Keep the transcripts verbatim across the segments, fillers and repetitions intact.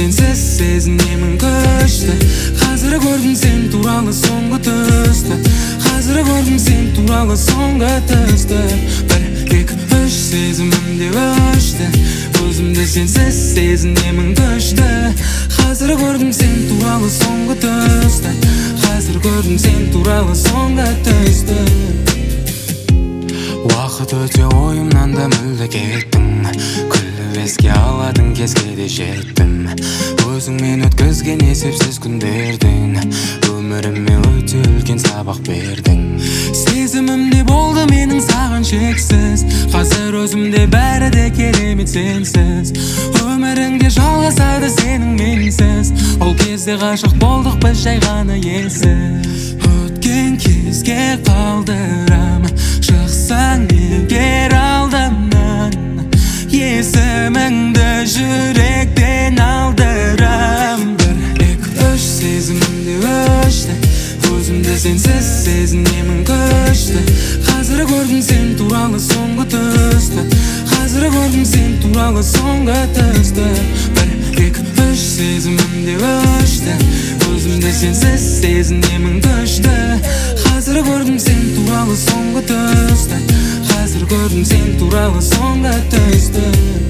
сенсіз сезінемін күшті. Қазір көрдім сен туралы соңғы түсті. Қазір көрдім сен туралы соңғы түсті. Бір, екі, үш сезімімде өшті. Өзімді сенсіз сезінемін күшті. Қазір көрдім сен туралы соңғы түсті. Қазір көрдім сен туралы соңғы түсті. Уақыт өте ойымнан да мүлде кеттің. Күліп еске аладың кезге де жеттім. Өзіңмен өткізген есепсіз күндерден өміріме өте үлкен сабақ бердің. Сезімімде болды менің саған шексіз. Қазір өзімде бәрі де керемет сенсіз. Өміріңде жалғасады сенің менсіз. Ол кезде ғашық болдық біз жай ғана елсіз. Өткен кезге қалдырам, шықсаң егер алдымнан. Есіміңді жүректен алдырам. Бір, екі, үш сезімімде өшті. Өзімді сенсіз сезінемін күшті. Қазір көрдім сен туралы соңғы түсті. Қазір көрдім сен туралы соңғы түсті. Бір, екі, үш сезімімде өшті. Өзімді сенсіз сезінемін күшті. Қазір көрдім сен туралы соңғы түсті. Қазір көрдім сен туралы соңғы түсті.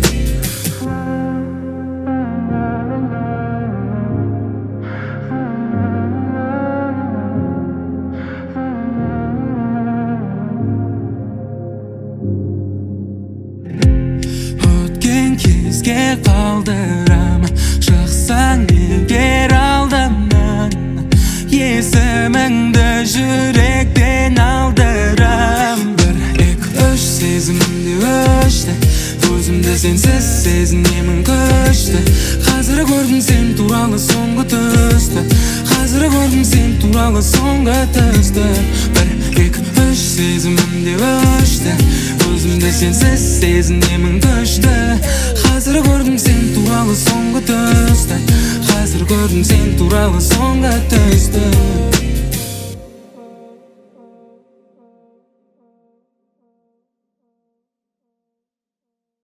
Өткен кезге қалдырам, шықсаң егер алдымнан. Есіміңді жүректен алдырам. Бір, екі, үш сезімімде өшті. Өзімді сенсіз сезінемін күшті. Қазір көрдім сен туралы соңғы түсті. Қазір көрдім сен туралы соңғы түсті. Бір, екі, үш сезімімде өшті. Өзімді сенсіз сезінемін күшті. Қазір көрдім сен туралы соңғы түсті. Қазір көрдім сен туралы соңғы түсті.